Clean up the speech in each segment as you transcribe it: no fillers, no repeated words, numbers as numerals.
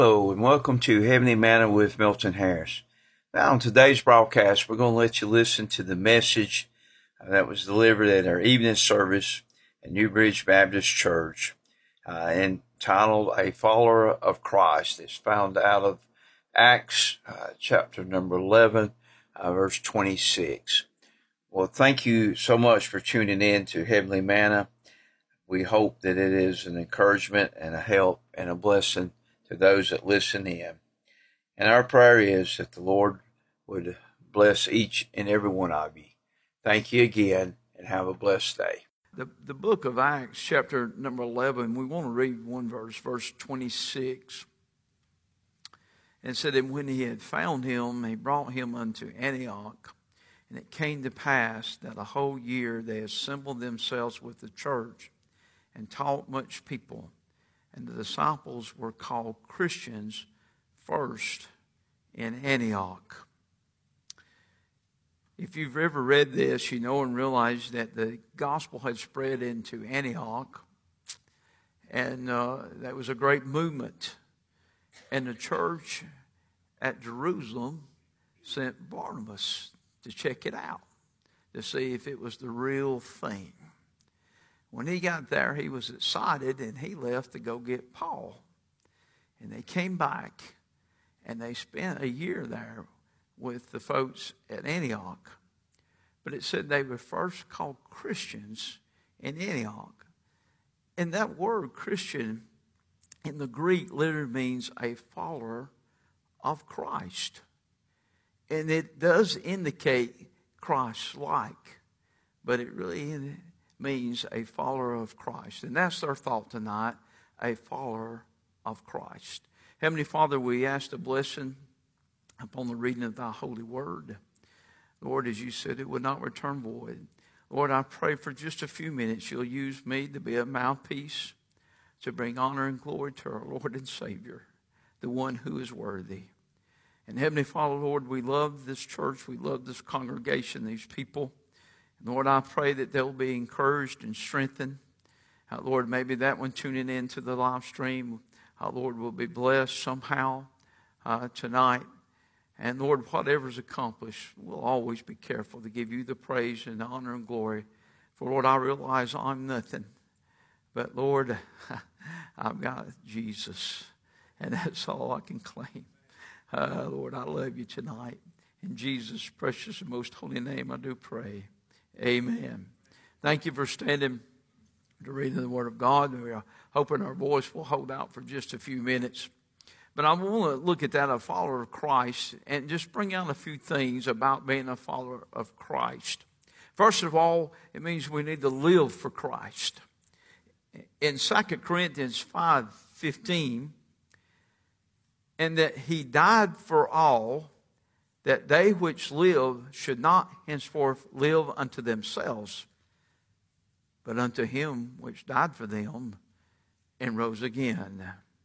Hello, and welcome to Heavenly Manna with Milton Harris. Now, on today's broadcast, we're going to let you listen to the message that was delivered at our evening service at New Bridge Baptist Church, entitled A Follower of Christ. It's found out of Acts chapter number 11, verse 26. Well, thank you so much for tuning in to Heavenly Manna. We hope that it is an encouragement and a help and a blessing to those that listen in. And our prayer is that the Lord would bless each and every one of you. Thank you again, and have a blessed day. The book of Acts, chapter number 11, we want to read one verse, verse 26. And it said, "And when he had found him, he brought him unto Antioch. And it came to pass that a whole year they assembled themselves with the church and taught much people. And the disciples were called Christians first in Antioch." If you've ever read this, you know and realize that the gospel had spread into Antioch. And that was a great movement. And the church at Jerusalem sent Barnabas to check it out, to see if it was the real thing. When he got there, he was excited, and he left to go get Paul. And they came back, and they spent a year there with the folks at Antioch. But it said they were first called Christians in Antioch. And that word Christian in the Greek literally means a follower of Christ. And it does indicate Christ-like, but it really means a follower of Christ. And that's our thought tonight, a follower of Christ. Heavenly Father, we ask a blessing upon the reading of thy holy word. Lord, as you said, it would not return void. Lord, I pray for just a few minutes you'll use me to be a mouthpiece to bring honor and glory to our Lord and Savior, the one who is worthy. And Heavenly Father, Lord, we love this church. We love this congregation, these people. Lord, I pray that they'll be encouraged and strengthened. Lord, maybe that one tuning in to the live stream, Lord, will be blessed somehow tonight. And Lord, whatever's accomplished, we'll always be careful to give you the praise and the honor and glory. For Lord, I realize I'm nothing. But Lord, I've got Jesus. And that's all I can claim. Lord, I love you tonight. In Jesus' precious and most holy name I do pray. Amen. Thank you for standing to read the Word of God. We are hoping our voice will hold out for just a few minutes. But I want to look at that, a follower of Christ, and just bring out a few things about being a follower of Christ. First of all, it means we need to live for Christ. In 2 Corinthians 5:15, and that he died for all, that they which live should not henceforth live unto themselves, but unto him which died for them and rose again.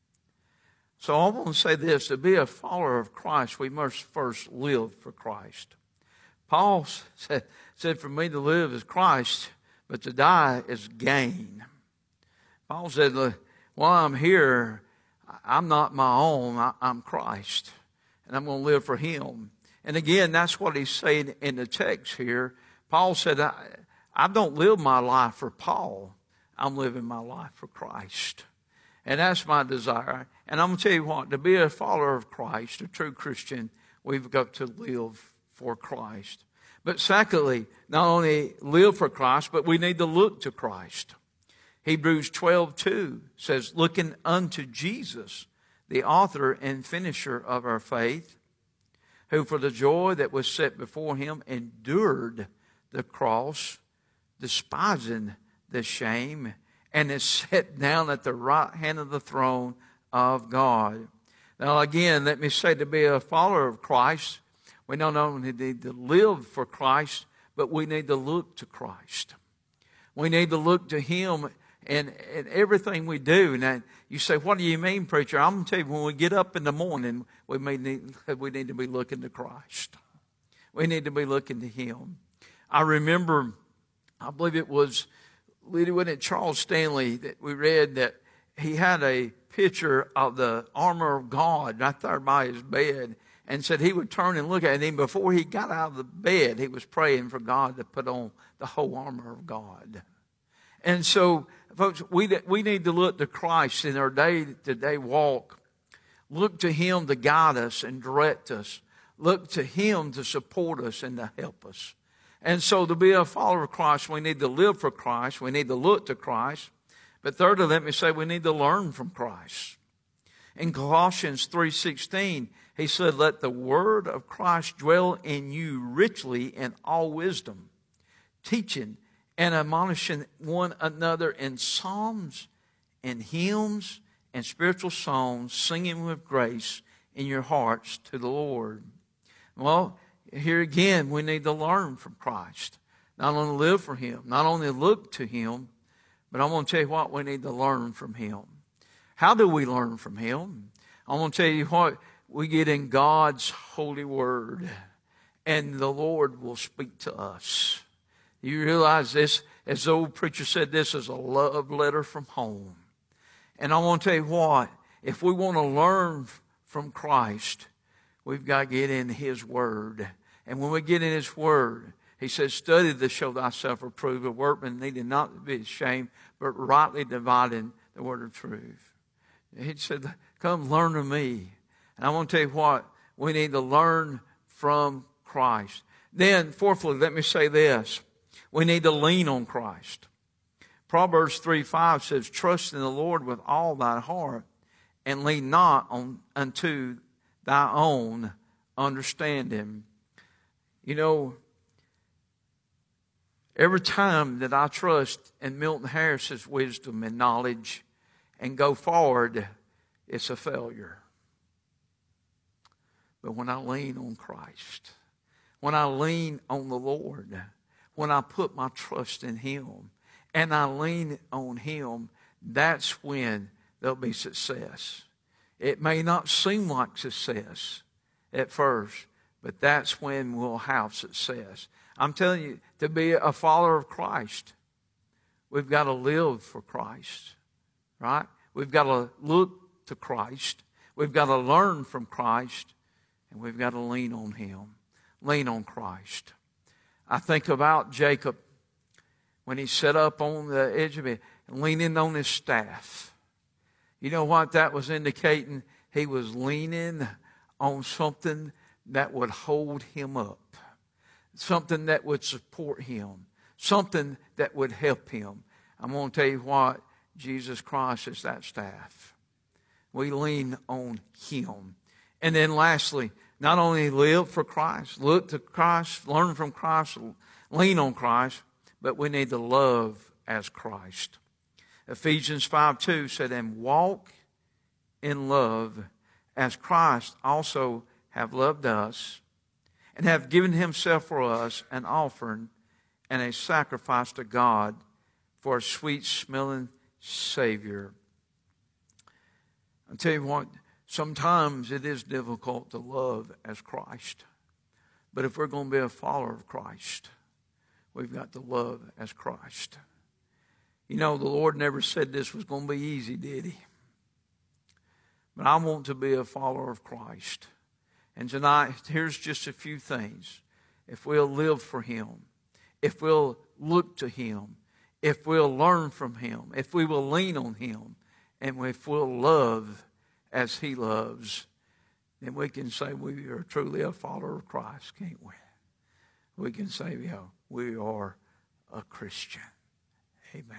So I want to say this, to be a follower of Christ, we must first live for Christ. Paul said for me to live is Christ, but to die is gain. Paul said, while I'm here, I'm not my own, I'm Christ, and I'm going to live for him. And again, that's what he's saying in the text here. Paul said, I don't live my life for Paul. I'm living my life for Christ. And that's my desire. And I'm going to tell you what, to be a follower of Christ, a true Christian, we've got to live for Christ. But secondly, not only live for Christ, but we need to look to Christ. Hebrews 12:2 says, looking unto Jesus, the author and finisher of our faith, who for the joy that was set before him endured the cross, despising the shame, and is set down at the right hand of the throne of God. Now again, let me say, to be a follower of Christ, we not only need to live for Christ, but we need to look to Christ. We need to look to him in everything we do. Now, you say, what do you mean, preacher? I'm going to tell you, when we get up in the morning, we need to be looking to Christ. We need to be looking to him. I remember, I believe it was Charles Stanley that we read that he had a picture of the armor of God right there by his bed, and said he would turn and look at it. And even before he got out of the bed, he was praying for God to put on the whole armor of God. And so, folks, we need to look to Christ in our day-to-day walk. Look to him to guide us and direct us. Look to him to support us and to help us. And so to be a follower of Christ, we need to live for Christ. We need to look to Christ. But thirdly, let me say we need to learn from Christ. In Colossians 3:16, he said, let the word of Christ dwell in you richly in all wisdom, teaching and admonishing one another in psalms and hymns and spiritual songs, singing with grace in your hearts to the Lord. Well, here again, we need to learn from Christ. Not only live for him, not only look to him, but I'm going to tell you what, we need to learn from him. How do we learn from him? I'm going to tell you what, we get in God's holy word, and the Lord will speak to us. You realize this, as the old preacher said, this is a love letter from home. And I want to tell you what, if we want to learn from Christ, we've got to get in his word. And when we get in his word, he says, study to show thyself approved, a workman needed not to be ashamed, but rightly dividing the word of truth. He said, come learn of me. And I want to tell you what, we need to learn from Christ. Then, fourthly, let me say this. We need to lean on Christ. Proverbs 3:5 says, trust in the Lord with all thy heart, and lean not unto thy own understanding. You know, every time that I trust in Milton Harris's wisdom and knowledge and go forward, it's a failure. But when I lean on Christ, when I lean on the Lord, when I put my trust in him and I lean on him, that's when there'll be success. It may not seem like success at first, but that's when we'll have success. I'm telling you, to be a follower of Christ, we've got to live for Christ, right? We've got to look to Christ. We've got to learn from Christ, and we've got to lean on him, lean on Christ. I think about Jacob when he sat up on the edge of it and leaning on his staff. You know what that was indicating? He was leaning on something that would hold him up, something that would support him, something that would help him. I'm going to tell you what, Jesus Christ is that staff. We lean on him. And then lastly, not only live for Christ, look to Christ, learn from Christ, lean on Christ, but we need to love as Christ. Ephesians 5:2 said, and walk in love as Christ also have loved us and have given himself for us an offering and a sacrifice to God for a sweet-smelling Savior. I'll tell you what, sometimes it is difficult to love as Christ. But if we're going to be a follower of Christ, we've got to love as Christ. You know, the Lord never said this was going to be easy, did he? But I want to be a follower of Christ. And tonight, here's just a few things. If we'll live for him, if we'll look to him, if we'll learn from him, if we will lean on him, and if we'll love as he loves, then we can say we are truly a follower of Christ, can't we? We can say, yeah, we are a Christian. Amen.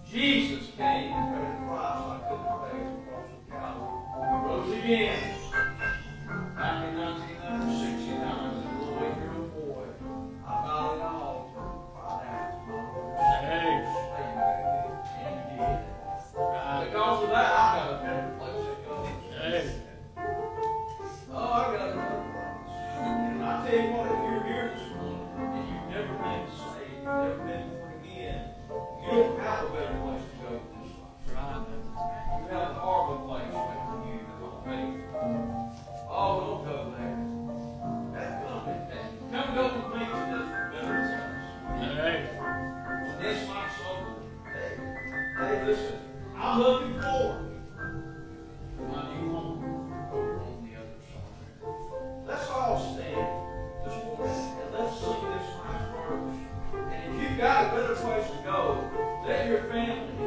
Jesus came and paid the price I couldn't pay at the cross of Calvary. He rose again. Back in 1969, as a little 8-year-old boy, I found an altar and cried out to my Lord. And he did. Because of that, I got a better place to go. Oh, I got another place. And I tell you what, if you're here this morning and you've never been saved, you've never been born again, you don't have a better place to go than this life. Right? You have a horrible place waiting for you to go faith. Oh, don't go there. Come go with me to this better place. Hey. This my soul. Hey, listen. I'm looking forward to my new home over on the other side. Let's all stand this morning and let's sing this nice verse. And if you've got a better place to go, let your family